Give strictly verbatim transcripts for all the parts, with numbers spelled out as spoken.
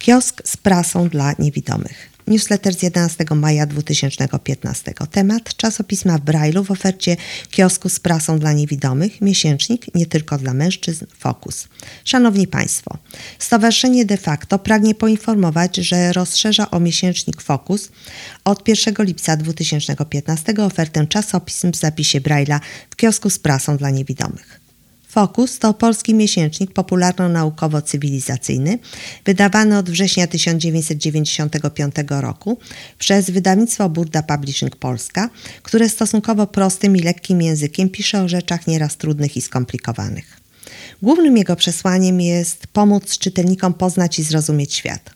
Kiosk z prasą dla niewidomych. Newsletter z jedenastego maja dwa tysiące piętnastego. Temat: czasopisma w Braille'u w ofercie kiosku z prasą dla niewidomych. Miesięcznik nie tylko dla mężczyzn. Focus. Szanowni Państwo, Stowarzyszenie De Facto pragnie poinformować, że rozszerza o miesięcznik Focus od pierwszego lipca dwa tysiące piętnastego ofertę czasopism w zapisie Braille'a w kiosku z prasą dla niewidomych. Focus to polski miesięcznik popularno-naukowo-cywilizacyjny, wydawany od września tysiąc dziewięćset dziewięćdziesiątego piątego roku przez wydawnictwo Burda Publishing Polska, które stosunkowo prostym i lekkim językiem pisze o rzeczach nieraz trudnych i skomplikowanych. Głównym jego przesłaniem jest pomóc czytelnikom poznać i zrozumieć świat.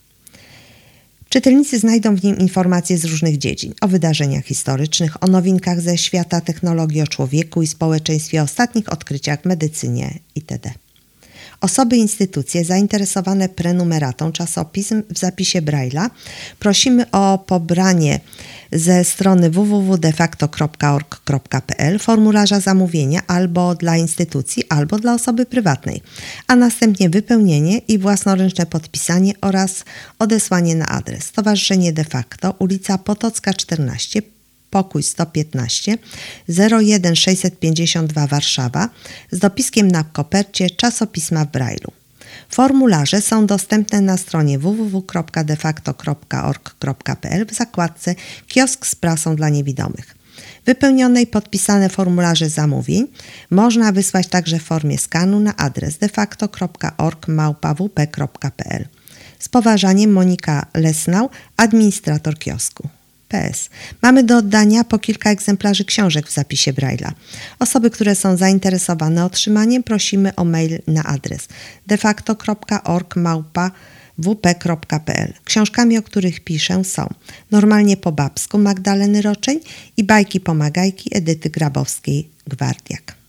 Czytelnicy znajdą w nim informacje z różnych dziedzin, o wydarzeniach historycznych, o nowinkach ze świata technologii, o człowieku i społeczeństwie, o ostatnich odkryciach w medycynie itd. Osoby i instytucje zainteresowane prenumeratą czasopism w zapisie Braille'a prosimy o pobranie ze strony w w w kropka defacto kropka org kropka p l formularza zamówienia albo dla instytucji, albo dla osoby prywatnej, a następnie wypełnienie i własnoręczne podpisanie oraz odesłanie na adres Stowarzyszenie De Facto, ulica Potocka czternaście, pokój sto piętnaście, zero jeden sześćset pięćdziesiąt dwa Warszawa, z dopiskiem na kopercie czasopisma w Braille'u. Formularze są dostępne na stronie w w w kropka defacto kropka org kropka p l w zakładce Kiosk z prasą dla niewidomych. Wypełnione i podpisane formularze zamówień można wysłać także w formie skanu na adres defacto kropka org małpa w p kropka p l. Z poważaniem, Monika Lesnau, administrator kiosku. P S. Mamy do oddania po kilka egzemplarzy książek w zapisie Braille'a. Osoby, które są zainteresowane otrzymaniem, prosimy o mail na adres defacto kropka org małpa w p kropka p l. Książkami, o których piszę, są Normalnie po babsku Magdaleny Roczeń i Bajki Pomagajki Edyty Grabowskiej-Gwardiak.